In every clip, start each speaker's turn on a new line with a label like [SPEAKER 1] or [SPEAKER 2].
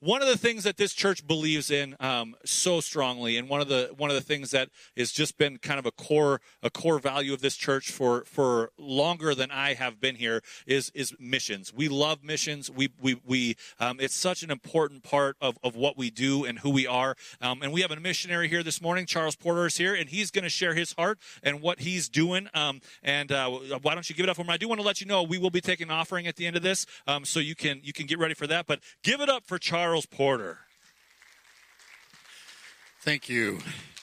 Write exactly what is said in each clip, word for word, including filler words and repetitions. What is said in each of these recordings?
[SPEAKER 1] one of the things that this church believes in um, so strongly, and one of the one of the things that has just been kind of a core a core value of this church for for longer than I have been here is is missions. We love missions. We we we um, it's such an important part of of what we do and who we are. Um, and we have a missionary here this morning. Charles Porter is here, and he's going to share his heart and what he's doing. Um, and uh, why don't you give it up for him? I do want to let you know we will be taking an offering at the end of this, um, so you can you can get ready for that. But give it up for Charles Porter.
[SPEAKER 2] Thank you.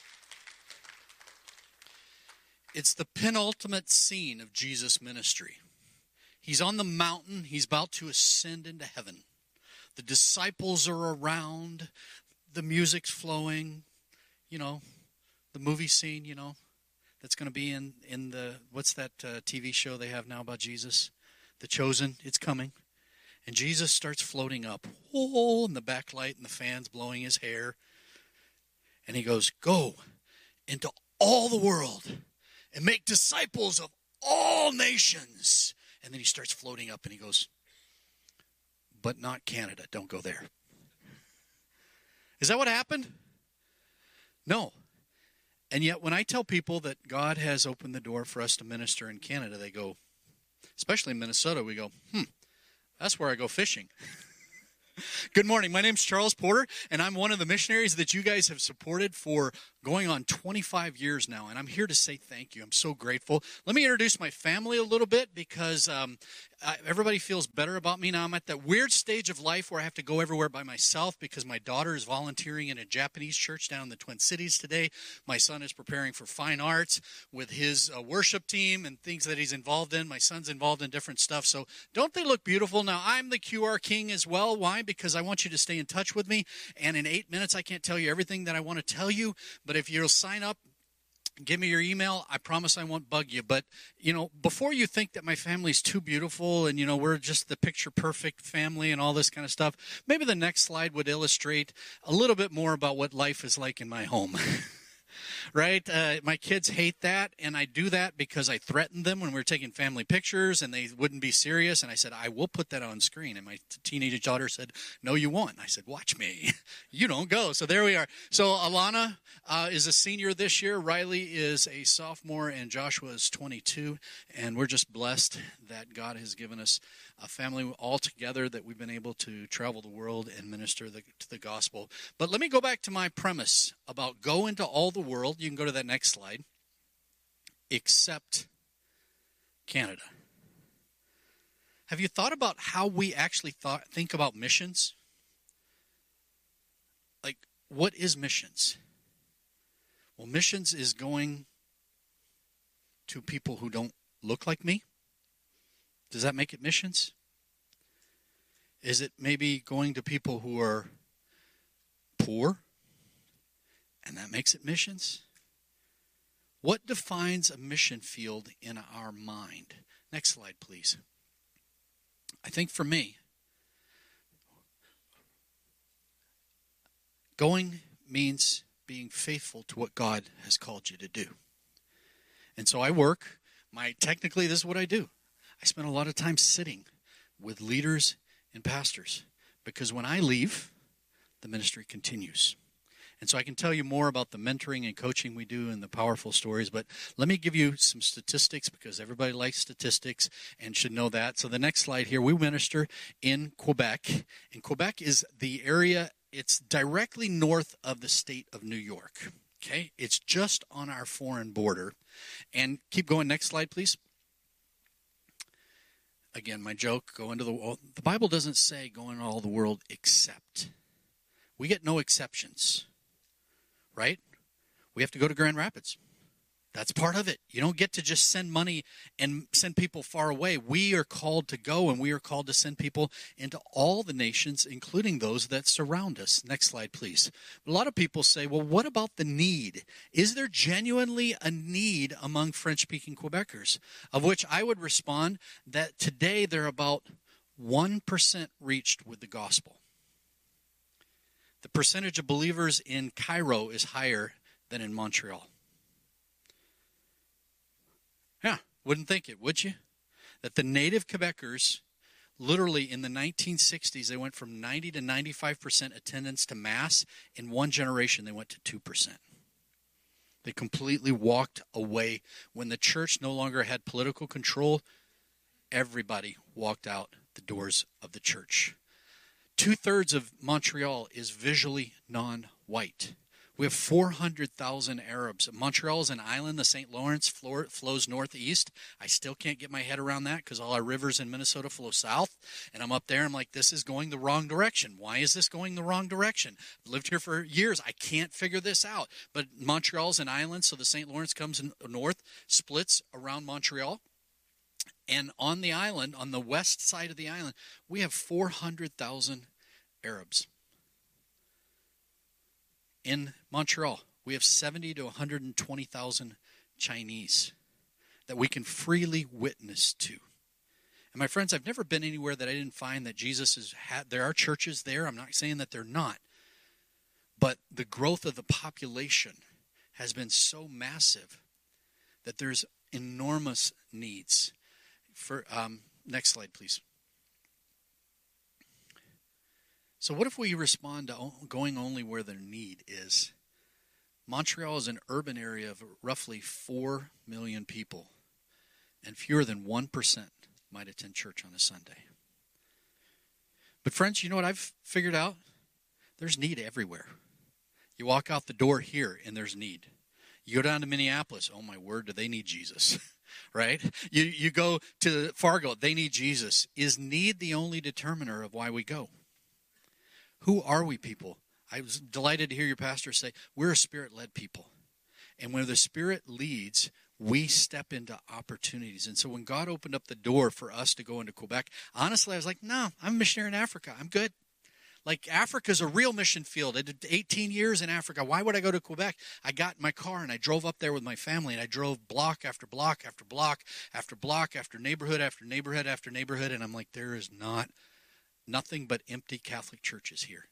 [SPEAKER 2] It's the penultimate scene of Jesus' ministry. He's on the mountain. He's about to ascend into heaven. The disciples are around. The music's flowing. You know, the movie scene, you know, that's going to be in, in the, what's that uh, T V show they have now about Jesus? The Chosen. It's coming. And Jesus starts floating up. Oh, and the backlight and the fans blowing his hair. And he goes, go into all the world and make disciples of all nations. And then he starts floating up and he goes, but not Canada. Don't go there. Is that what happened? No. And yet when I tell people that God has opened the door for us to minister in Canada, they go, especially in Minnesota, we go, hmm, that's where I go fishing. Good morning. My name's Charles Porter, and I'm one of the missionaries that you guys have supported for going on twenty-five years now, and I'm here to say thank you. I'm so grateful. Let me introduce my family a little bit because um, I, everybody feels better about me now. I'm at that weird stage of life where I have to go everywhere by myself because my daughter is volunteering in a Japanese church down in the Twin Cities today. My son is preparing for fine arts with his uh, worship team and things that he's involved in. My son's involved in different stuff. So don't they look beautiful? Now, I'm the Q R King as well. Why? Because I want you to stay in touch with me. And in eight minutes, I can't tell you everything that I want to tell you. But if you'll sign up, give me your email, I promise I won't bug you. But, you know, before you think that my family's too beautiful and, you know, we're just the picture-perfect family and all this kind of stuff, maybe the next slide would illustrate a little bit more about what life is like in my home. Right? Uh, my kids hate that, and I do that because I threatened them when we were taking family pictures, and they wouldn't be serious, and I said, I will put that on screen. And my t- teenage daughter said, no, you won't. And I said, watch me. You don't go. So there we are. So Alana uh, is a senior this year. Riley is a sophomore, and Joshua is twenty-two, and we're just blessed that God has given us a family all together, that we've been able to travel the world and minister the, to the gospel. But let me go back to my premise about go into all the world. You can go to that next slide. Except Canada. Have you thought about how we actually thought, think about missions? Like, what is missions? Well, missions is going to people who don't look like me. Does that make it missions? Is it maybe going to people who are poor, and that makes it missions? What defines a mission field in our mind? Next slide, please. I think for me, going means being faithful to what God has called you to do. And so I work. My technically, this is what I do. I spend a lot of time sitting with leaders and pastors because when I leave, the ministry continues. And so I can tell you more about the mentoring and coaching we do and the powerful stories, but let me give you some statistics because everybody likes statistics and should know that. So the next slide here, we minister in Quebec. And Quebec is the area, it's directly north of the state of New York. Okay, it's just on our foreign border. And keep going, next slide, please. Again, my joke, go into the world. The Bible doesn't say go into all the world except. We get no exceptions, right? We have to go to Grand Rapids. That's part of it. You don't get to just send money and send people far away. We are called to go, and we are called to send people into all the nations, including those that surround us. Next slide, please. A lot of people say, well, what about the need? Is there genuinely a need among French-speaking Quebecers? Of which I would respond that today they're about one percent reached with the gospel. The percentage of believers in Cairo is higher than in Montreal. Yeah, wouldn't think it, would you? That the native Quebecers literally in the nineteen sixties, they went from ninety to ninety-five percent attendance to Mass. In one generation, they went to two percent. They completely walked away. When the church no longer had political control, everybody walked out the doors of the church. Two-thirds of Montreal is visually non-white. We have four hundred thousand Arabs. Montreal is an island. The Saint Lawrence flows northeast. I still can't get my head around that because all our rivers in Minnesota flow south. And I'm up there. I'm like, this is going the wrong direction. Why is this going the wrong direction? I've lived here for years. I can't figure this out. But Montreal is an island, so the Saint Lawrence comes north, splits around Montreal. And on the island, on the west side of the island, we have four hundred thousand Arabs. In Montreal, we have seventy to one hundred twenty thousand Chinese that we can freely witness to. And my friends, I've never been anywhere that I didn't find that Jesus is. Had, there are churches there. I'm not saying that they're not. But the growth of the population has been so massive that there's enormous needs. For um, next slide, please. So what if we respond to going only where the need is? Montreal is an urban area of roughly four million people, and fewer than one percent might attend church on a Sunday. But friends, you know what I've figured out? There's need everywhere. You walk out the door here, and there's need. You go down to Minneapolis, oh my word, do they need Jesus? Right? You, you go to Fargo, they need Jesus. Is need the only determiner of why we go? Who are we people? I was delighted to hear your pastor say, we're a Spirit-led people. And when the Spirit leads, we step into opportunities. And so when God opened up the door for us to go into Quebec, honestly, I was like, no, I'm a missionary in Africa. I'm good. Like, Africa's a real mission field. I did eighteen years in Africa. Why would I go to Quebec? I got in my car and I drove up there with my family, and I drove block after block after block after block after neighborhood after neighborhood after neighborhood. And I'm like, there is not nothing but empty Catholic churches here.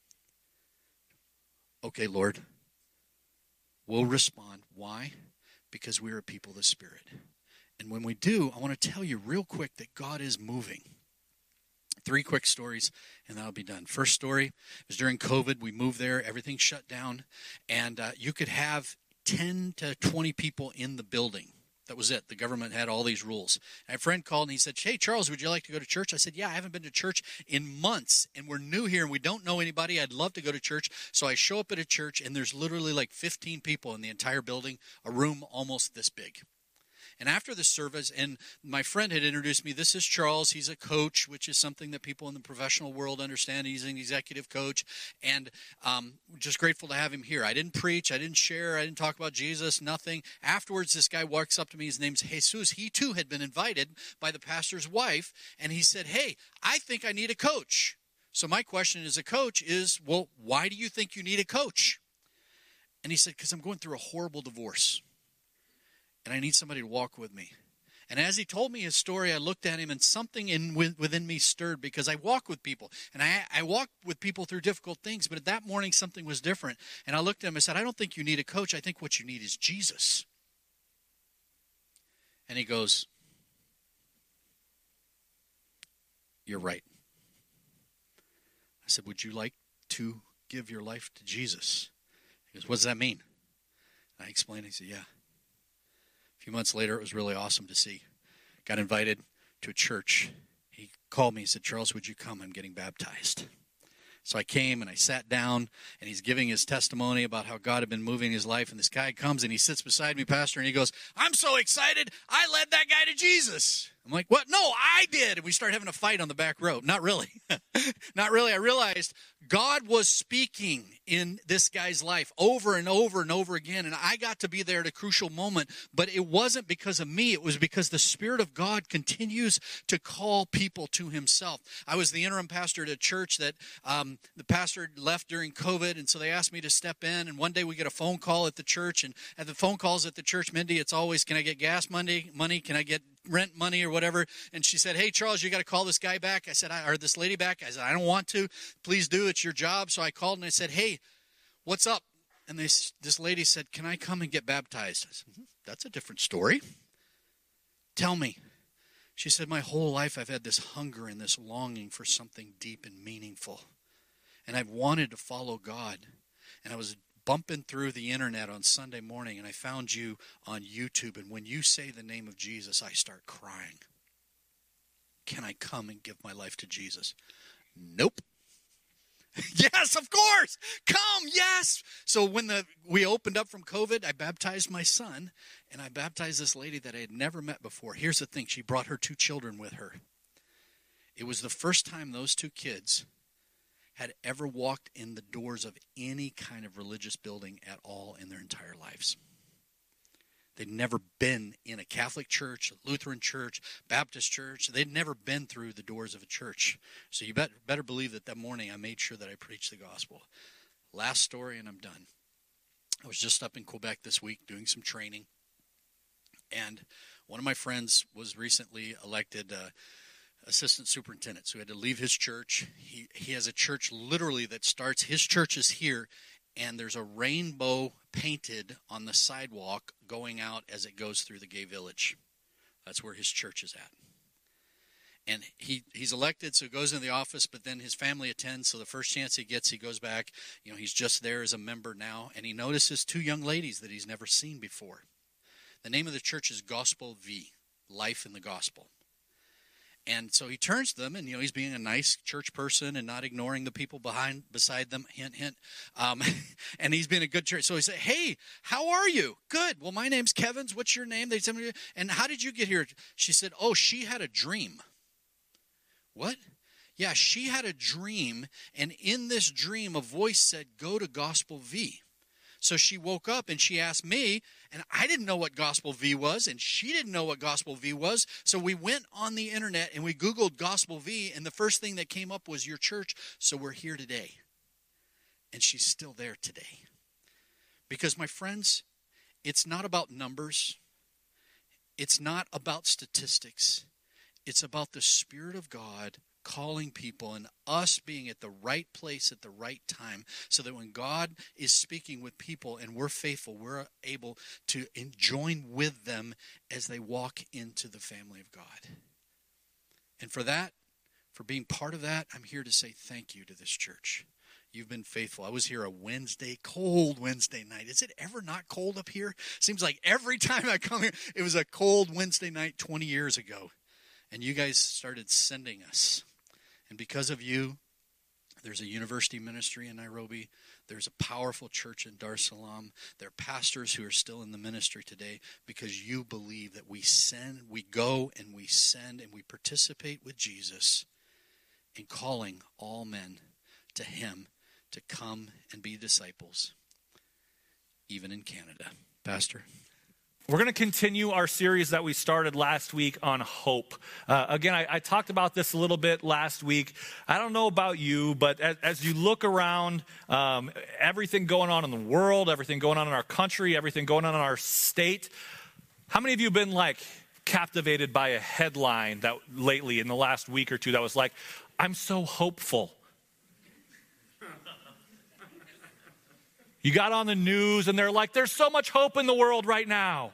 [SPEAKER 2] Okay, Lord, we'll respond. Why? Because we're a people of the Spirit. And when we do, I want to tell you real quick that God is moving. Three quick stories, and that'll be done. First story was during COVID. We moved there. Everything shut down. And uh, you could have ten to twenty people in the building. That was it. The government had all these rules. And a friend called and he said, hey, Charles, would you like to go to church? I said, yeah, I haven't been to church in months, and we're new here, and we don't know anybody. I'd love to go to church. So I show up at a church, and there's literally like fifteen people in the entire building, a room almost this big. And after the service, and my friend had introduced me, this is Charles. He's a coach, which is something that people in the professional world understand. He's an executive coach, and um, just grateful to have him here. I didn't preach. I didn't share. I didn't talk about Jesus, nothing. Afterwards, this guy walks up to me. His name's Jesus. He, too, had been invited by the pastor's wife, and he said, hey, I think I need a coach. So my question as a coach is, well, why do you think you need a coach? And he said, because I'm going through a horrible divorce. And I need somebody to walk with me. And as he told me his story, I looked at him, and something in within me stirred, because I walk with people. And I, I walk with people through difficult things. But that morning, something was different. And I looked at him and said, I don't think you need a coach. I think what you need is Jesus. And he goes, you're right. I said, would you like to give your life to Jesus? He goes, what does that mean? And I explained. He said, yeah. A few months later, it was really awesome to see. Got invited to a church. He called me and said, Charles, would you come? I'm getting baptized. So I came and I sat down, and he's giving his testimony about how God had been moving his life. And this guy comes and he sits beside me, Pastor, and he goes, I'm so excited. I led that guy to Jesus. I'm like, what? No, I did. And we started having a fight on the back row. Not really. Not really. I realized God was speaking in this guy's life over and over and over again. And I got to be there at a crucial moment. But it wasn't because of me. It was because the Spirit of God continues to call people to himself. I was the interim pastor at a church that um, the pastor left during COVID. And so they asked me to step in. And one day we get a phone call at the church. And at the phone calls at the church, Mindy, it's always, can I get gas money? Money? Can I get rent money or whatever? And she said, hey, Charles, you got to call this guy back. I said, I, or this lady back. I said, I don't want to. Please do. It's your job. So I called and I said, hey, what's up? And this, this lady said, can I come and get baptized? I said, that's a different story. Tell me. She said, my whole life I've had this hunger and this longing for something deep and meaningful. And I've wanted to follow God. And I was bumping through the internet on Sunday morning, and I found you on YouTube. And when you say the name of Jesus, I start crying. Can I come and give my life to Jesus? Nope. Yes, of course. Come, yes. So when the we opened up from COVID, I baptized my son, and I baptized this lady that I had never met before. Here's the thing. She brought her two children with her. It was the first time those two kids had ever walked in the doors of any kind of religious building at all in their entire lives. They'd never been in a Catholic church, a Lutheran church, Baptist church. They'd never been through the doors of a church. So you bet, better believe that that morning I made sure that I preached the gospel. Last story, and I'm done. I was just up in Quebec this week doing some training. And one of my friends was recently elected uh, assistant superintendent. So he had to leave his church. He, he has a church literally that starts, his church is here, and there's a rainbow painted on the sidewalk going out as it goes through the gay village. That's where his church is at. And he, he's elected, so he goes in the office, but then his family attends, so the first chance he gets, he goes back. You know, he's just there as a member now, and he notices two young ladies that he's never seen before. The name of the church is Gospel V, Life in the Gospel. And so he turns to them, and, you know, he's being a nice church person and not ignoring the people behind, beside them, hint, hint. Um, and he's being a good church. So he said, hey, how are you? Good. Well, my name's Kevin's. What's your name? They said, and how did you get here? She said, oh, she had a dream. What? Yeah, she had a dream, and in this dream, a voice said, go to Gospel V. So she woke up and she asked me, and I didn't know what Gospel V was, and she didn't know what Gospel V was. So we went on the internet and we Googled Gospel V, and the first thing that came up was your church. So we're here today. And she's still there today. Because, my friends, it's not about numbers. It's not about statistics. It's about the Spirit of God calling people and us being at the right place at the right time, so that when God is speaking with people and we're faithful, we're able to join with them as they walk into the family of God. And for that, for being part of that, I'm here to say thank you to this church. You've been faithful. I was here a Wednesday, cold Wednesday night. Is it ever not cold up here? Seems like every time I come here, it was a cold Wednesday night twenty years ago. And you guys started sending us. And because of you, there's a university ministry in Nairobi. There's a powerful church in Dar es Salaam. There are pastors who are still in the ministry today because you believe that we send, we go and we send and we participate with Jesus in calling all men to him to come and be disciples, even in Canada. Pastor?
[SPEAKER 1] We're going to continue our series that we started last week on hope. Uh, again, I, I talked about this a little bit last week. I don't know about you, but as, as you look around, um, everything going on in the world, everything going on in our country, everything going on in our state, how many of you have been like captivated by a headline that lately in the last week or two that was like, I'm so hopeful? You got on the news and they're like, there's so much hope in the world right now.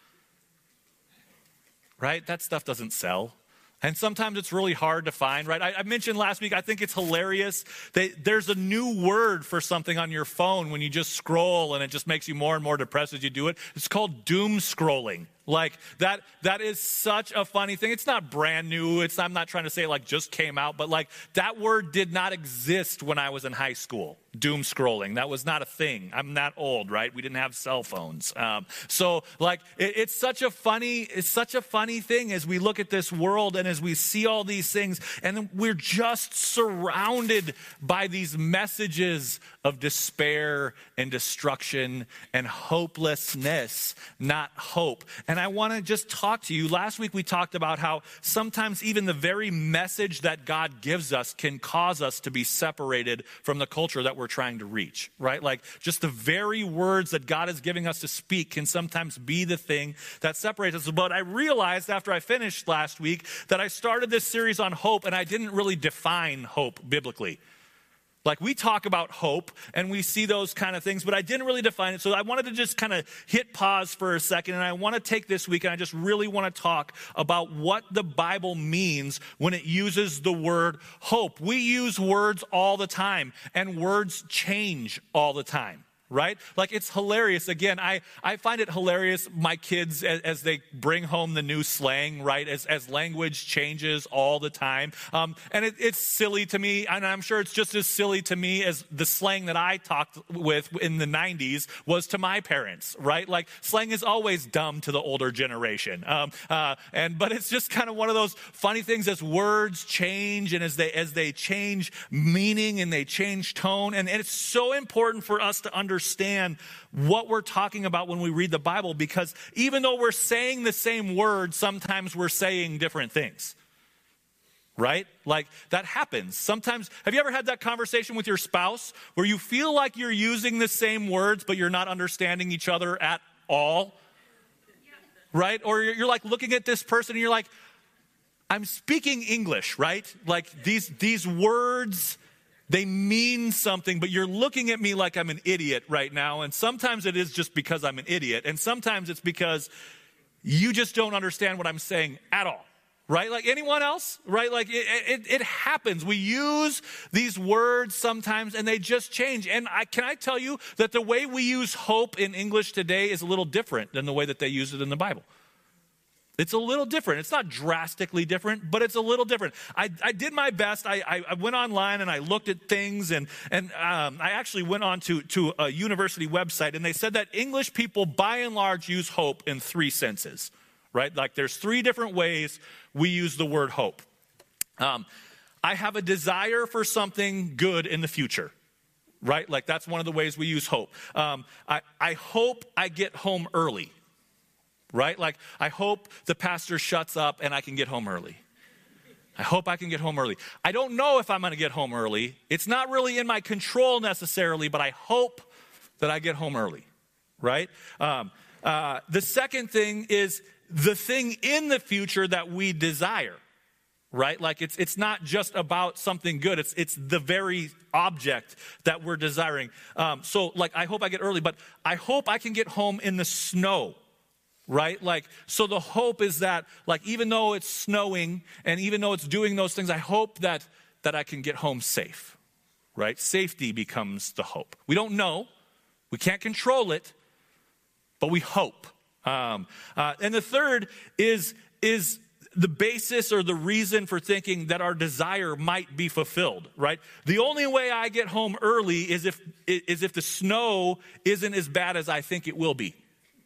[SPEAKER 1] Right? That stuff doesn't sell. And sometimes it's really hard to find, right? I, I mentioned last week, I think it's hilarious that there's a new word for something on your phone when you just scroll and it just makes you more and more depressed as you do it. It's called doom scrolling. Like that, that is such a funny thing. It's not brand new. It's, I'm not trying to say it like just came out, but like that word did not exist when I was in high school. Doom scrolling. That was not a thing. I'm that old, right? We didn't have cell phones. Um, so like it, it's such a funny, it's such a funny thing as we look at this world and as we see all these things, and then we're just surrounded by these messages of despair and destruction and hopelessness, not hope. And I want to just talk to you. Last week we talked about how sometimes even the very message that God gives us can cause us to be separated from the culture that we're trying to reach, right? Like just the very words that God is giving us to speak can sometimes be the thing that separates us. But I realized after I finished last week that I started this series on hope and I didn't really define hope biblically. Like we talk about hope and we see those kind of things, but I didn't really define it. So I wanted to just kind of hit pause for a second. And I want to take this week and I just really want to talk about what the Bible means when it uses the word hope. We use words all the time and words change all the time. Right? Like it's hilarious. Again, I, I find it hilarious, my kids, as, as they bring home the new slang, right? As, as language changes all the time. Um, and it, it's silly to me, and I'm sure it's just as silly to me as the slang that I talked with in the nineties was to my parents, right? Like slang is always dumb to the older generation. Um, uh, and but it's just kind of one of those funny things as words change and as they as they change meaning and they change tone. And, and it's so important for us to understand understand what we're talking about when we read the Bible, because even though we're saying the same word, sometimes we're saying different things. Right? Like that happens. Sometimes, have you ever had that conversation with your spouse where you feel like you're using the same words, but you're not understanding each other at all? Right? Or you're, you're like looking at this person and you're like, I'm speaking English, right? Like these, these words, they mean something, but you're looking at me like I'm an idiot right now. And sometimes it is just because I'm an idiot. And sometimes it's because you just don't understand what I'm saying at all. Right? Like anyone else? Right? Like it, it, it happens. We use these words sometimes and they just change. And I, can I tell you that the way we use hope in English today is a little different than the way that they use it in the Bible. It's a little different. It's not drastically different, but it's a little different. I, I did my best. I, I, I went online and I looked at things, and and um, I actually went on to, to a university website, and they said that English people, by and large, use hope in three senses, right? Like there's three different ways we use the word hope. Um, I have a desire for something good in the future, right? Like that's one of the ways we use hope. Um, I, I hope I get home early. Right? Like, I hope the pastor shuts up and I can get home early. I hope I can get home early. I don't know if I'm going to get home early. It's not really in my control necessarily, but I hope that I get home early. Right? Um, uh, the second thing is the thing in the future that we desire. Right? Like, it's it's not just about something good. It's it's the very object that we're desiring. Um, so, like, I hope I get early, but I hope I can get home in the snow. Right? Like, so the hope is that, like, even though it's snowing and even though it's doing those things, I hope that, that I can get home safe. Right? Safety becomes the hope. We don't know. We can't control it, but we hope. Um, uh, and the third is, is the basis or the reason for thinking that our desire might be fulfilled, right? The only way I get home early is if, is if the snow isn't as bad as I think it will be.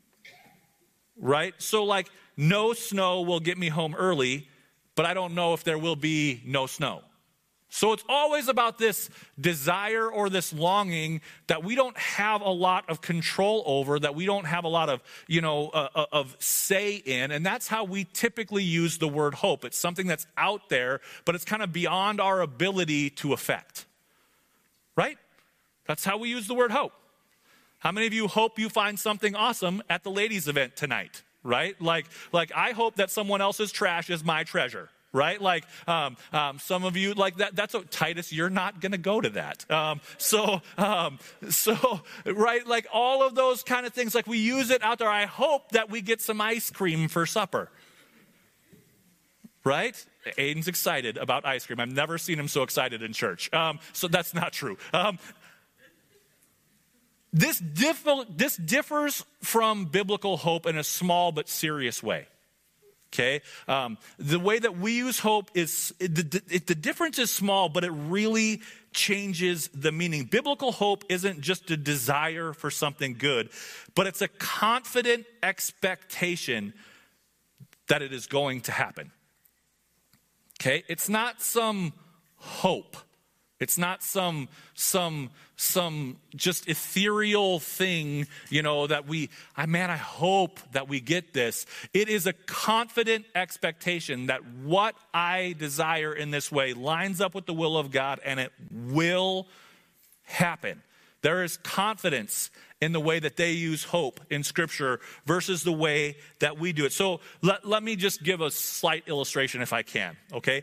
[SPEAKER 1] Right? So like no snow will get me home early, but I don't know if there will be no snow. So it's always about this desire or this longing that we don't have a lot of control over, that we don't have a lot of, you know, uh, of say in. And that's how we typically use the word hope. It's something that's out there, but it's kind of beyond our ability to affect. Right? That's how we use the word hope. How many of you hope you find something awesome at the ladies' event tonight, right? Like, like I hope that someone else's trash is my treasure, right? Like um, um, some of you, like that. That's what, Titus, you're not going to go to that. Um, so, um, so right, like all of those kind of things, like we use it out there. I hope that we get some ice cream for supper, right? Aiden's excited about ice cream. I've never seen him so excited in church. Um, so that's not true. Um, This, diff- this differs from biblical hope in a small but serious way, okay? Um, the way that we use hope is, the, it, the difference is small, but it really changes the meaning. Biblical hope isn't just a desire for something good, but it's a confident expectation that it is going to happen, okay? It's not some hope. It's not some some some just ethereal thing, you know, that we, I man, I hope that we get this. It is a confident expectation that what I desire in this way lines up with the will of God and it will happen. There is confidence in the way that they use hope in Scripture versus the way that we do it. So let, let me just give a slight illustration if I can, okay?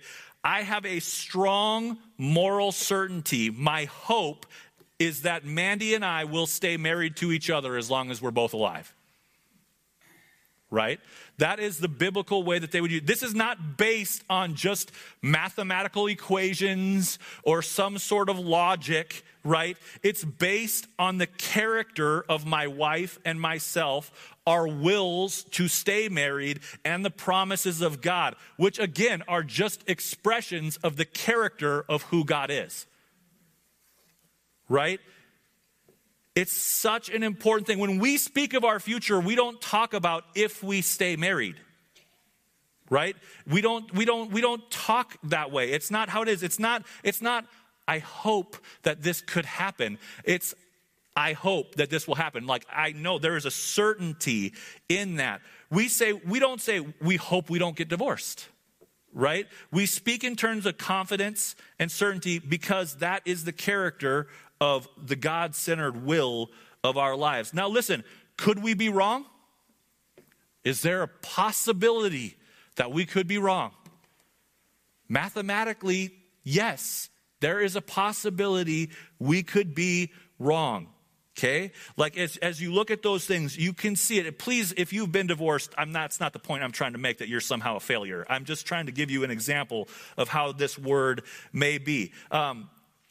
[SPEAKER 1] I have a strong moral certainty. My hope is that Mandy and I will stay married to each other as long as we're both alive. Right? That is the biblical way that they would use. This is not based on just mathematical equations or some sort of logic, right? It's based on the character of my wife and myself, our wills to stay married, and the promises of God, which again are just expressions of the character of who God is. Right? It's such an important thing. When we speak of our future, we don't talk about if we stay married. Right? We don't we don't we don't talk that way. It's not how it is. It's not it's not I hope that this could happen. It's I hope that this will happen. Like I know there is a certainty in that. We say we don't say we hope we don't get divorced. Right? We speak in terms of confidence and certainty because that is the character of the God-centered will of our lives. Now listen, could we be wrong? Is there a possibility that we could be wrong? Mathematically, yes, there is a possibility we could be wrong. Okay? Like as, as you look at those things, you can see it. Please, if you've been divorced, I'm not, it's not the point I'm trying to make that you're somehow a failure. I'm just trying to give you an example of how this word may be. Um,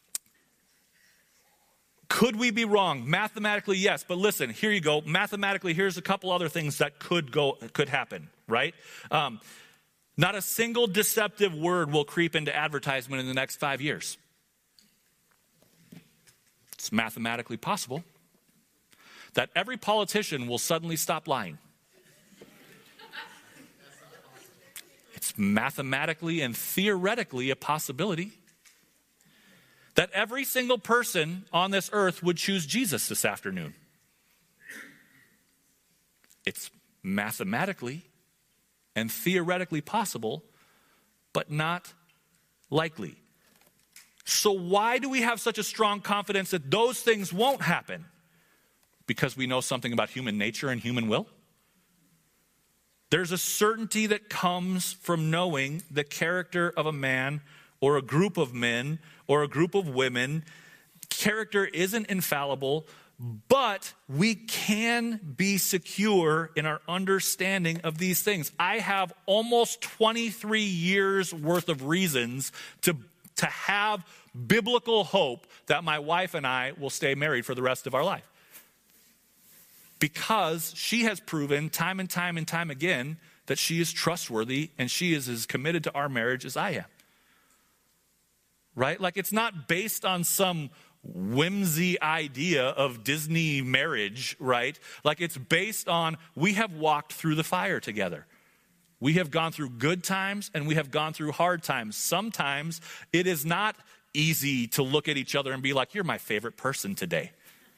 [SPEAKER 1] Could we be wrong? Mathematically, yes. But listen, here you go. Mathematically, here's a couple other things that could go, could happen, right? Um, not a single deceptive word will creep into advertisement in the next five years. It's mathematically possible that every politician will suddenly stop lying. It's mathematically and theoretically a possibility that every single person on this earth would choose Jesus this afternoon. It's mathematically and theoretically possible, but not likely. So why do we have such a strong confidence that those things won't happen? Because we know something about human nature and human will? There's a certainty that comes from knowing the character of a man or a group of men or a group of women. Character isn't infallible, but we can be secure in our understanding of these things. I have almost twenty-three years worth of reasons to, to have biblical hope that my wife and I will stay married for the rest of our life. Because she has proven time and time and time again that she is trustworthy and she is as committed to our marriage as I am. Right? Like it's not based on some whimsy idea of Disney marriage, right? Like it's based on we have walked through the fire together. We have gone through good times and we have gone through hard times. Sometimes it is not easy to look at each other and be like, you're my favorite person today.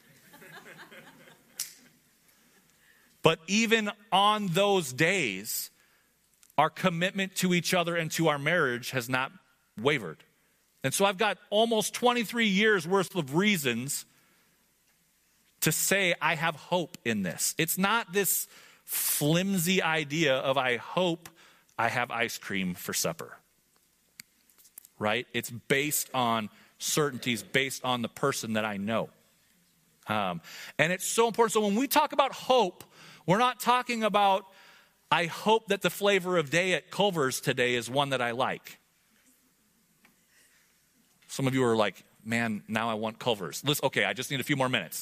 [SPEAKER 1] But even on those days, our commitment to each other and to our marriage has not wavered. And so I've got almost twenty-three years worth of reasons to say I have hope in this. It's not this flimsy idea of I hope I have ice cream for supper. Right? It's based on certainties, based on the person that I know. Um, and it's so important. So when we talk about hope, we're not talking about I hope that the flavor of day at Culver's today is one that I like. Some of you are like, man, now I want Culver's. Listen, okay, I just need a few more minutes.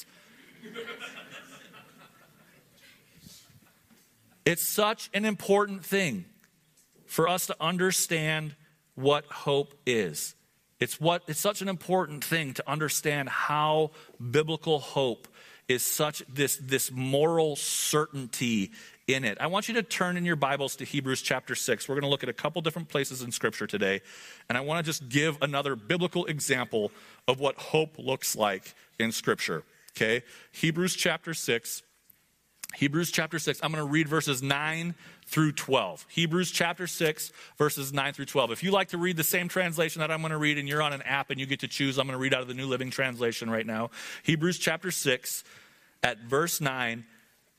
[SPEAKER 1] It's such an important thing for us to understand what hope is. It's what it's such an important thing to understand how biblical hope is such this, this moral certainty in it. I want you to turn in your Bibles to Hebrews chapter six. We're going to look at a couple different places in Scripture today. And I want to just give another biblical example of what hope looks like in Scripture. Okay? Hebrews chapter six. Hebrews chapter six. I'm going to read verses nine through twelve. Hebrews chapter six, verses nine through twelve. If you like to read the same translation that I'm going to read and you're on an app and you get to choose, I'm going to read out of the New Living Translation right now. Hebrews chapter six at verse nine.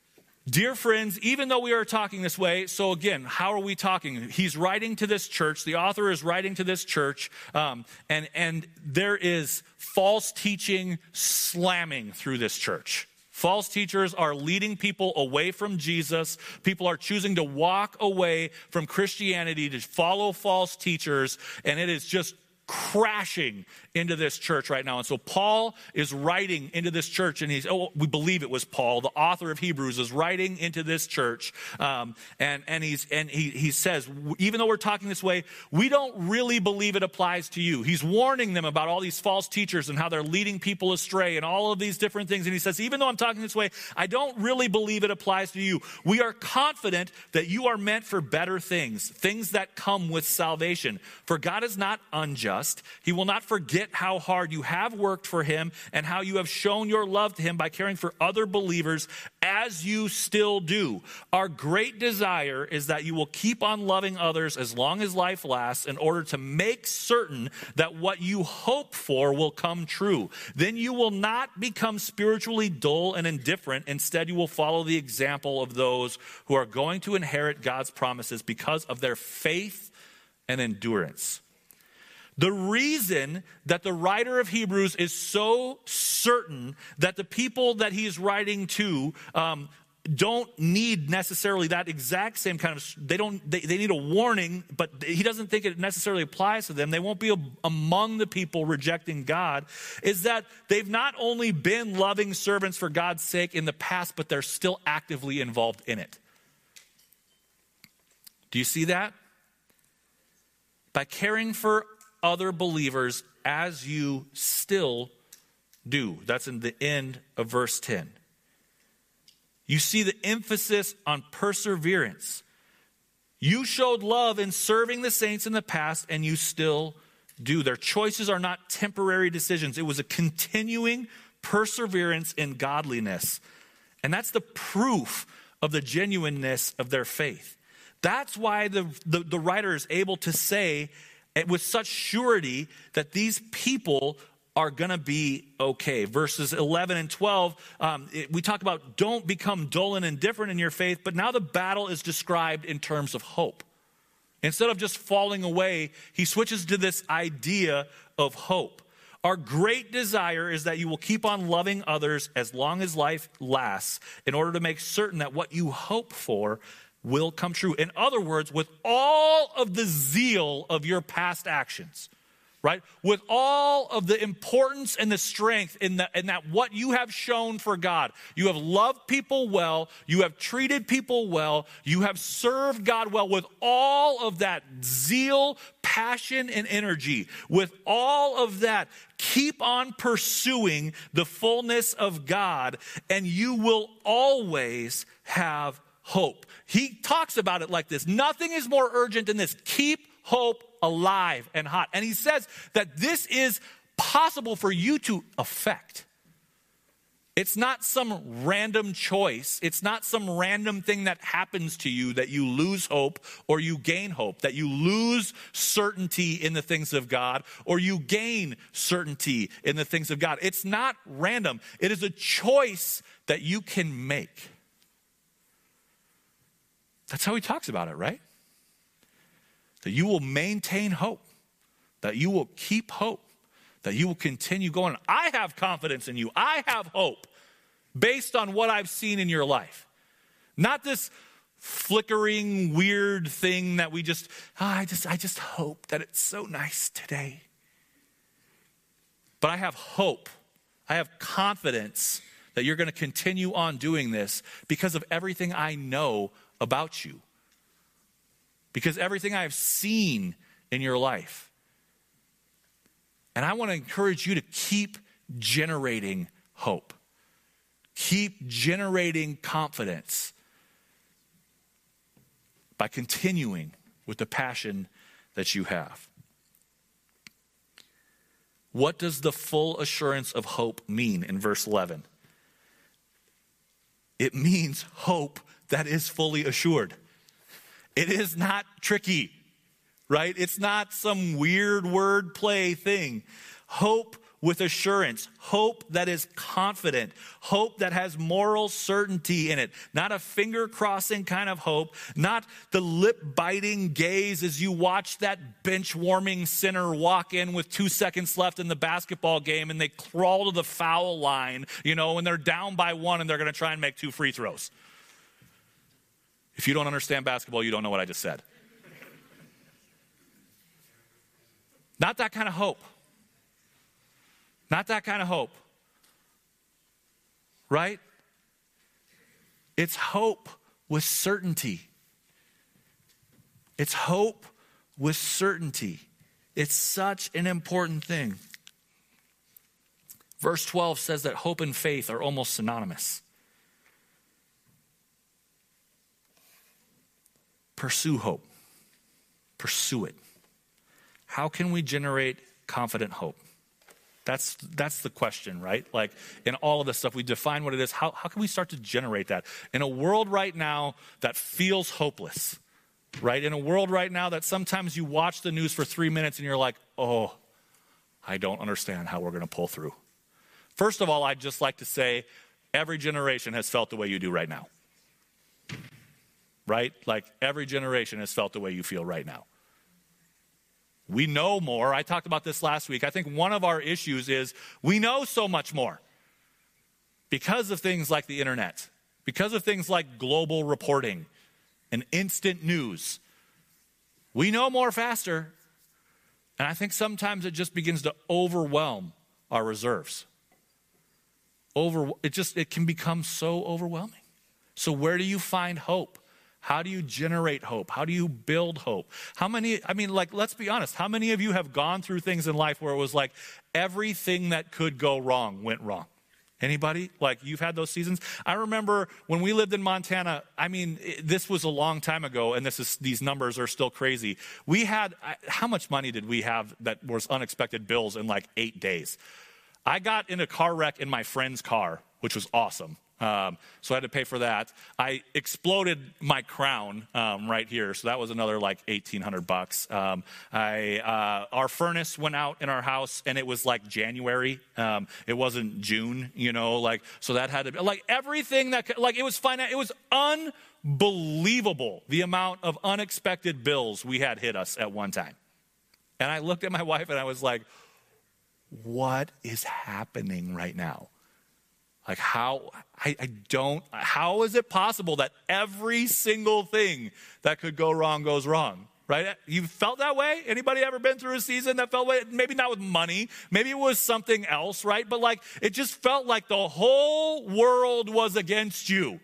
[SPEAKER 1] Dear friends, even though we are talking this way, so again, how are we talking? He's writing to this church. The author is writing to this church, um, and, and there is false teaching slamming through this church. False teachers are leading people away from Jesus. People are choosing to walk away from Christianity to follow false teachers, and it is just crashing into this church right now. And so Paul is writing into this church, and he's, oh, we believe it was Paul, the author of Hebrews, is writing into this church. Um, and, and he's, and he, he says, even though we're talking this way, we don't really believe it applies to you. He's warning them about all these false teachers and how they're leading people astray and all of these different things. And he says, even though I'm talking this way, I don't really believe it applies to you. We are confident that you are meant for better things, things that come with salvation. For God is not unjust. He will not forget how hard you have worked for him and how you have shown your love to him by caring for other believers as you still do. Our great desire is that you will keep on loving others as long as life lasts in order to make certain that what you hope for will come true. Then you will not become spiritually dull and indifferent. Instead, you will follow the example of those who are going to inherit God's promises because of their faith and endurance. The reason that the writer of Hebrews is so certain that the people that he's writing to um, don't need necessarily that exact same kind of, they don't, they, they need a warning, but he doesn't think it necessarily applies to them. They won't be a, among the people rejecting God, is that they've not only been loving servants for God's sake in the past, but they're still actively involved in it. Do you see that? By caring for other believers as you still do. That's in the end of verse ten. You see the emphasis on perseverance. You showed love in serving the saints in the past, and you still do. Their choices are not temporary decisions. It was a continuing perseverance in godliness. And that's the proof of the genuineness of their faith. That's why the, the, the writer is able to say with such surety that these people are going to be okay. Verses eleven and twelve, um, it, we talk about don't become dull and indifferent in your faith, but now the battle is described in terms of hope. Instead of just falling away, he switches to this idea of hope. Our great desire is that you will keep on loving others as long as life lasts in order to make certain that what you hope for will come true. In other words, with all of the zeal of your past actions, right? With all of the importance and the strength in, the, in that what you have shown for God. You have loved people well. You have treated people well. You have served God well. With all of that zeal, passion, and energy, with all of that, keep on pursuing the fullness of God, and you will always have hope. He talks about it like this. Nothing is more urgent than this. Keep hope alive and hot. And he says that this is possible for you to affect. It's not some random choice. It's not some random thing that happens to you that you lose hope or you gain hope, that you lose certainty in the things of God or you gain certainty in the things of God. It's not random. It is a choice that you can make. That's how he talks about it, right? That you will maintain hope, that you will keep hope, that you will continue going. I have confidence in you. I have hope based on what I've seen in your life. Not this flickering, weird thing that we just, oh, I just, I just hope that it's so nice today. But I have hope. I have confidence that you're going to continue on doing this because of everything I know about you. Because everything I've seen in your life. And I want to encourage you to keep generating hope. Keep generating confidence by continuing with the passion that you have. What does the full assurance of hope mean in verse eleven? It means hope that is fully assured. It is not tricky, right? It's not some weird word play thing. Hope with assurance, hope that is confident, hope that has moral certainty in it, not a finger-crossing kind of hope, not the lip-biting gaze as you watch that bench-warming sinner walk in with two seconds left in the basketball game and they crawl to the foul line, you know, and they're down by one and they're going to try and make two free throws. If you don't understand basketball, you don't know what I just said. Not that kind of hope. Not that kind of hope. Right? It's hope with certainty. It's hope with certainty. It's such an important thing. Verse twelve says that hope and faith are almost synonymous. Pursue hope. Pursue it. How can we generate confident hope? That's that's the question, right? Like in all of this stuff, we define what it is. How, how can we start to generate that? In a world right now that feels hopeless, right? In a world right now that sometimes you watch the news for three minutes and you're like, oh, I don't understand how we're going to pull through. First of all, I'd just like to say every generation has felt the way you do right now. Right? Like every generation has felt the way you feel right now. We know more. I talked about this last week. I think one of our issues is we know so much more because of things like the internet, because of things like global reporting and instant news. We know more faster, and I think sometimes it just begins to overwhelm our reserves. Over, it just it can become so overwhelming. So where do you find hope? How do you generate hope? How do you build hope? How many, I mean, like, let's be honest. How many of you have gone through things in life where it was like everything that could go wrong went wrong? Anybody? Like, you've had those seasons? I remember when we lived in Montana, I mean, it, this was a long time ago, and this is these numbers are still crazy. We had, how much money did we have that was unexpected bills in like eight days? I got in a car wreck in my friend's car, which was awesome. Um, so I had to pay for that. I exploded my crown um, right here, so that was another like eighteen hundred bucks. Um, I uh, our furnace went out in our house, and it was like January. Um, it wasn't June, you know, like so that had to be like everything that like it was fine. It was unbelievable the amount of unexpected bills we had hit us at one time. And I looked at my wife and I was like, "What is happening right now?" Like how, I, I don't, how is it possible that every single thing that could go wrong goes wrong, right? You felt that way? Anybody ever been through a season that felt way? Maybe not with money, maybe it was something else, right? But like, it just felt like the whole world was against you.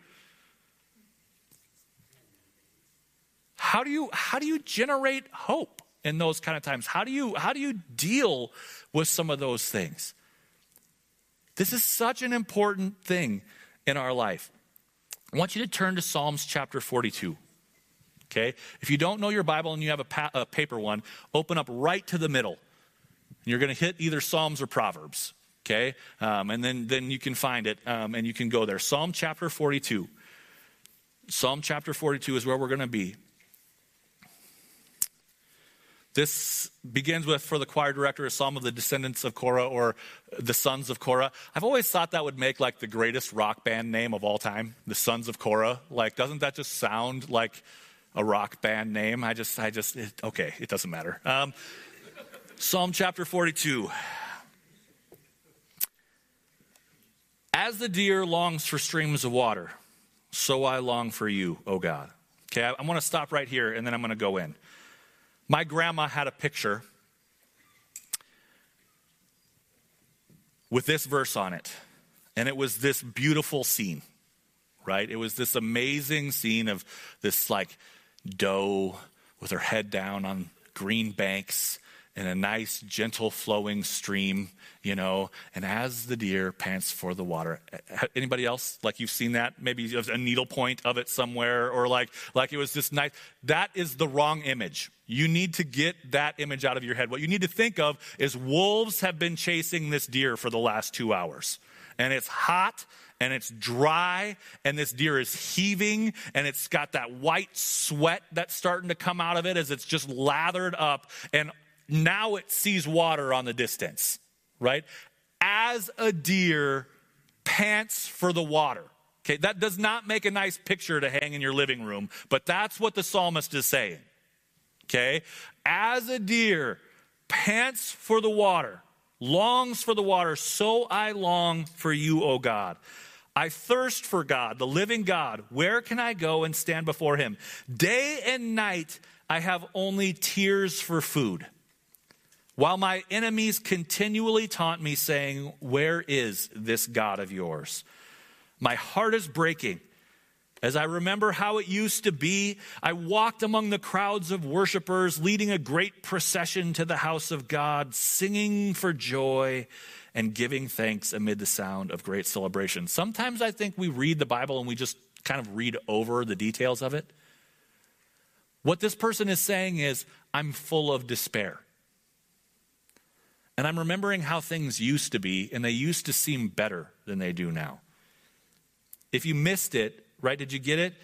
[SPEAKER 1] How do you, how do you generate hope in those kind of times? How do you, how do you deal with some of those things? This is such an important thing in our life. I want you to turn to Psalms chapter forty-two, okay? If you don't know your Bible and you have a, pa- a paper one, open up right to the middle. And you're going to hit either Psalms or Proverbs, okay? Um, and then, then you can find it um, and you can go there. Psalm chapter forty-two. Psalm chapter forty-two is where we're going to be. This begins with, for the choir director, a psalm of the descendants of Korah or the sons of Korah. I've always thought that would make like the greatest rock band name of all time, the sons of Korah. Like, doesn't that just sound like a rock band name? I just, I just, it, okay, it doesn't matter. Um, Psalm chapter forty-two. As the deer longs for streams of water, so I long for you, O God. Okay, I, I'm going to stop right here and then I'm going to go in. My grandma had a picture with this verse on it, and it was this beautiful scene, right? It was this amazing scene of this like doe with her head down on green banks in a nice, gentle flowing stream, you know, and as the deer pants for the water. Anybody else? Like you've seen that? Maybe there's a needle point of it somewhere, or like, like it was this nice. That is the wrong image. You need to get that image out of your head. What you need to think of is wolves have been chasing this deer for the last two hours. And it's hot and it's dry and this deer is heaving and it's got that white sweat that's starting to come out of it as it's just lathered up, and now it sees water on the distance, right? as a deer pants for the water. Okay, that does not make a nice picture to hang in your living room, but that's what the psalmist is saying. Okay, as a deer pants for the water, longs for the water, so I long for you, O God. I thirst for God, the living God. Where can I go and stand before him? Day and night I have only tears for food, while my enemies continually taunt me, saying, where is this God of yours? My heart is breaking as I remember how it used to be. I walked among the crowds of worshipers, leading a great procession to the house of God, singing for joy and giving thanks amid the sound of great celebration. Sometimes I think we read the Bible and we just kind of read over the details of it. What this person is saying is, I'm full of despair. And I'm remembering how things used to be, and they used to seem better than they do now. If you missed it, right, did you get it?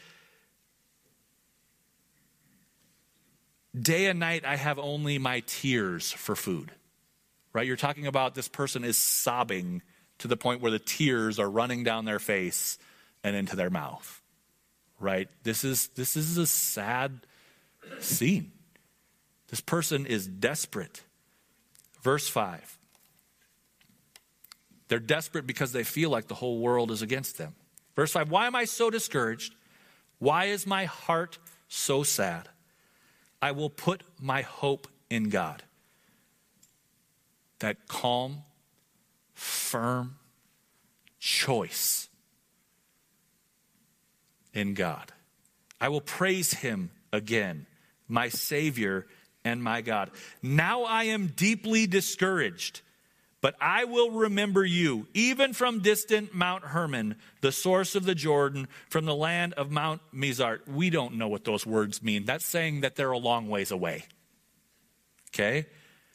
[SPEAKER 1] Day and night I have only my tears for food. Right? You're talking about this person is sobbing to the point where the tears are running down their face and into their mouth. Right? This is this is a sad scene. This person is desperate. Verse five. They're desperate because they feel like the whole world is against them. Verse five, why am I so discouraged? Why is my heart so sad? I will put my hope in God. That calm, firm choice in God. I will praise him again, my Savior and my God. Now I am deeply discouraged, but I will remember you, even from distant Mount Hermon, the source of the Jordan, from the land of Mount Mizar. We don't know what those words mean. That's saying that they're a long ways away. Okay?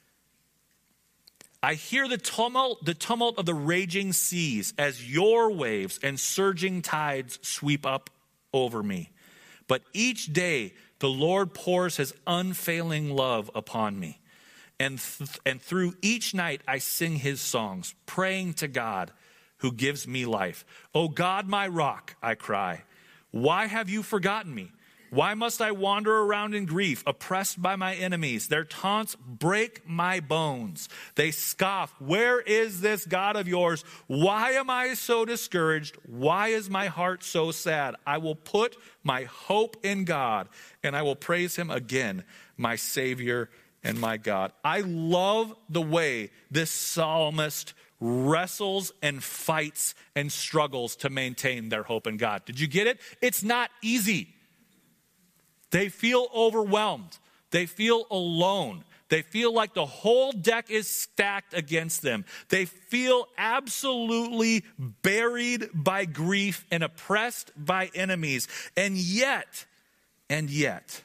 [SPEAKER 1] I hear the tumult, the tumult of the raging seas as your waves and surging tides sweep up over me. But each day the Lord pours his unfailing love upon me. And, th- and through each night I sing his songs, praying to God who gives me life. O God, my rock, I cry. Why have you forgotten me? Why must I wander around in grief, oppressed by my enemies? Their taunts break my bones. They scoff, where is this God of yours? Why am I so discouraged? Why is my heart so sad? I will put my hope in God, and I will praise him again, my Savior and my God. I love the way this psalmist wrestles and fights and struggles to maintain their hope in God. Did you get it? It's not easy. They feel overwhelmed. They feel alone. They feel like the whole deck is stacked against them. They feel absolutely buried by grief and oppressed by enemies. And yet, and yet,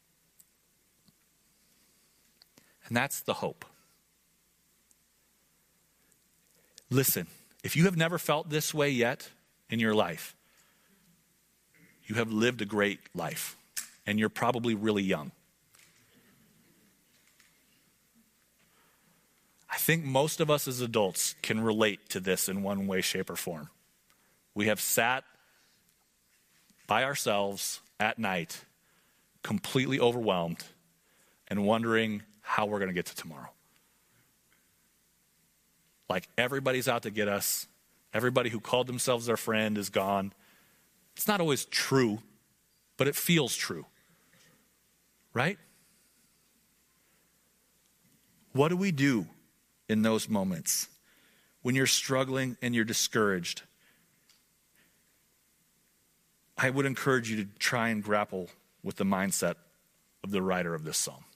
[SPEAKER 1] and that's the hope. Listen, if you have never felt this way yet in your life, you have lived a great life. And you're probably really young. I think most of us as adults can relate to this in one way, shape, or form. We have sat by ourselves at night, completely overwhelmed, and wondering how we're going to get to tomorrow. Like everybody's out to get us. Everybody who called themselves their friend is gone. It's not always true, but it feels true. Right? What do we do in those moments when you're struggling and you're discouraged? I would encourage you to try and grapple with the mindset of the writer of this psalm.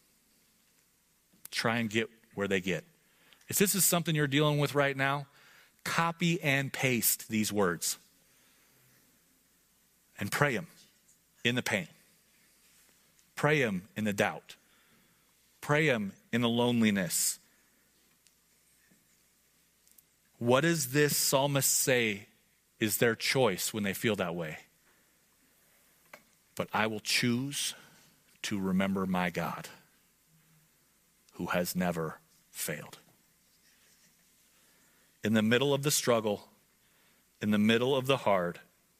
[SPEAKER 1] Try and get where they get. If this is something you're dealing with right now, copy and paste these words and pray them in the pain. Pray him in the doubt. Pray him in the loneliness. What does this psalmist say is their choice when they feel that way? But I will choose to remember my God, who has never failed. in the middle of the struggle, in the middle of the hard,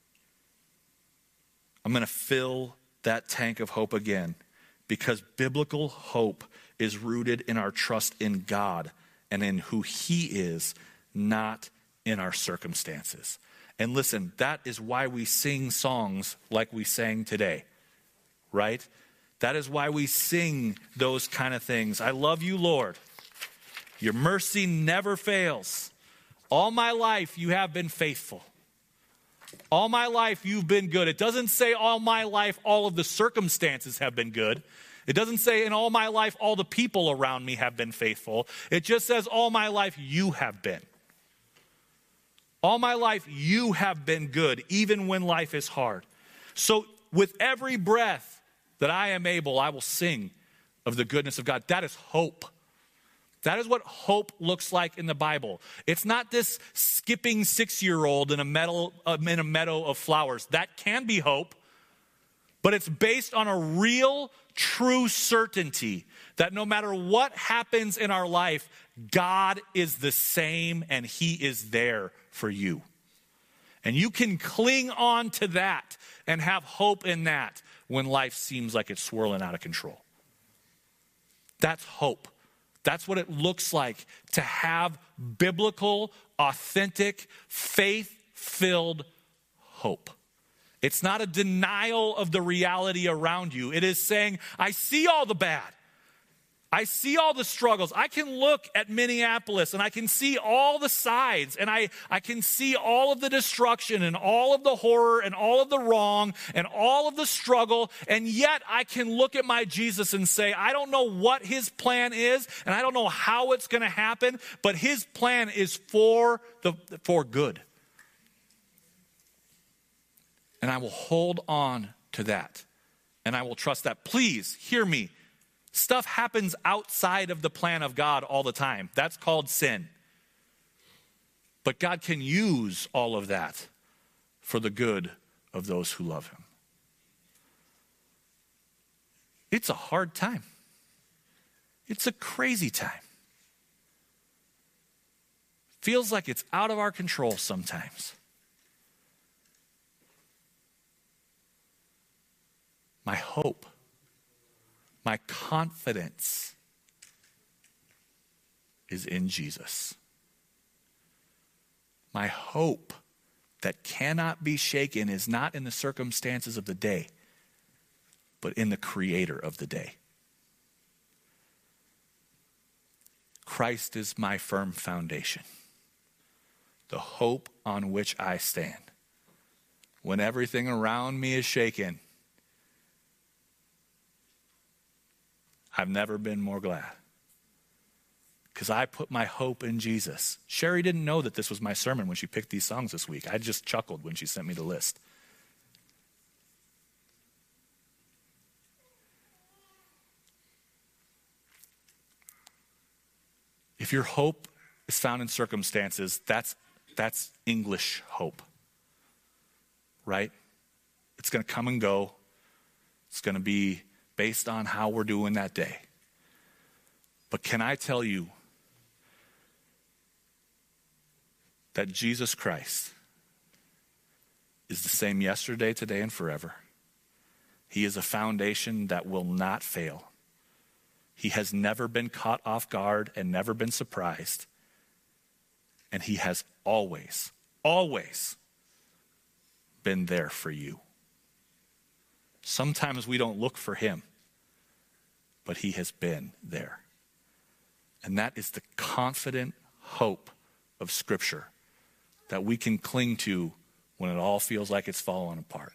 [SPEAKER 1] I'm going to fill that tank of hope again, because biblical hope is rooted in our trust in God and in who he is, not in our circumstances. And listen, that is why we sing songs like we sang today, right? That is why we sing those kind of things. I love you, Lord. Your mercy never fails. All my life you have been faithful. All my life you've been good. It doesn't say all my life all of the circumstances have been good. It doesn't say in all my life all the people around me have been faithful. It just says all my life you have been. All my life you have been good, even when life is hard. So with every breath that I am able, I will sing of the goodness of God. That is hope. That is what hope looks like in the Bible. It's not this skipping six-year-old in a meadow, uh, in a meadow of flowers. That can be hope, but it's based on a real, true certainty that no matter what happens in our life, God is the same and he is there for you. And you can cling on to that and have hope in that when life seems like it's swirling out of control. That's hope. That's what it looks like to have biblical, authentic, faith-filled hope. It's not a denial of the reality around you. It is saying, I see all the bad. I see all the struggles. I can look at Minneapolis and I can see all the sides, and I, I can see all of the destruction and all of the horror and all of the wrong and all of the struggle, and yet I can look at my Jesus and say, I don't know what his plan is and I don't know how it's going to happen, but his plan is for the for good. And I will hold on to that, and I will trust that. Please hear me. Stuff happens outside of the plan of God all the time. That's called sin. But God can use all of that for the good of those who love him. It's a hard time. It's a crazy time. Feels like it's out of our control sometimes. My hope, my confidence is in Jesus. My hope that cannot be shaken is not in the circumstances of the day, but in the Creator of the day. Christ is my firm foundation, the hope on which I stand. When everything around me is shaken, I've never been more glad, because I put my hope in Jesus. Sherry didn't know that this was my sermon when she picked these songs this week. I just chuckled when she sent me the list. If your hope is found in circumstances, that's, that's English hope, right? It's going to come and go. It's going to be based on how we're doing that day. But can I tell you that Jesus Christ is the same yesterday, today, and forever? He is a foundation that will not fail. He has never been caught off guard and never been surprised. And he has always, always been there for you. Sometimes we don't look for him, but he has been there. And that is the confident hope of Scripture that we can cling to when it all feels like it's falling apart.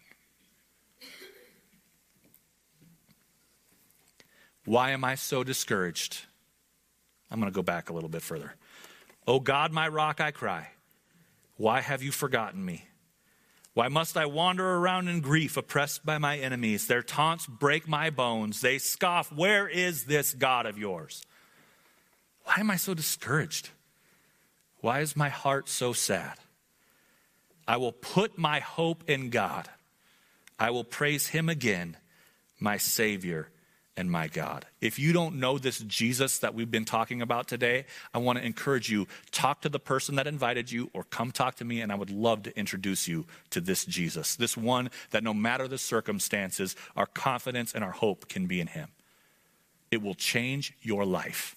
[SPEAKER 1] Why am I so discouraged? I'm going to go back a little bit further. O God, my rock, I cry. Why have you forgotten me? Why must I wander around in grief, oppressed by my enemies? Their taunts break my bones. They scoff, where is this God of yours? Why am I so discouraged? Why is my heart so sad? I will put my hope in God. I will praise him again, my Savior and my God. If you don't know this Jesus that we've been talking about today, I want to encourage you, talk to the person that invited you or come talk to me, and I would love to introduce you to this Jesus, this one that no matter the circumstances, our confidence and our hope can be in him. It will change your life.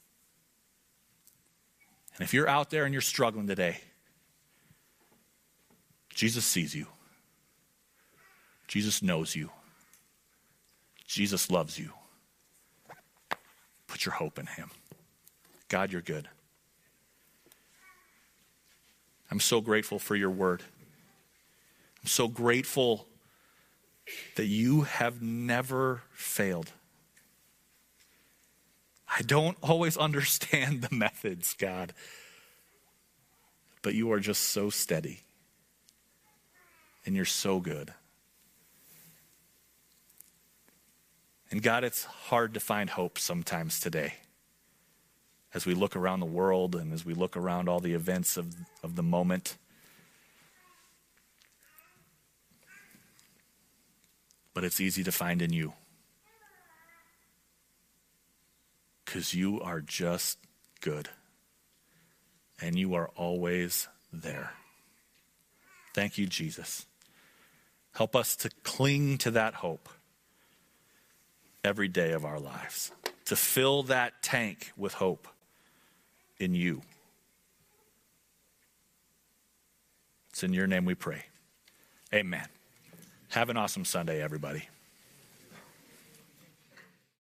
[SPEAKER 1] And if you're out there and you're struggling today, Jesus sees you. Jesus knows you. Jesus loves you. Put your hope in him. God, you're good. I'm so grateful for your word. I'm so grateful that you have never failed. I don't always understand the methods, God, but you are just so steady, and you're so good. And God, it's hard to find hope sometimes today as we look around the world and as we look around all the events of, of the moment. But it's easy to find in you because you are just good and you are always there. Thank you, Jesus. Help us to cling to that hope every day of our lives, to fill that tank with hope in you. It's in your name we pray. Amen. Have an awesome Sunday, everybody.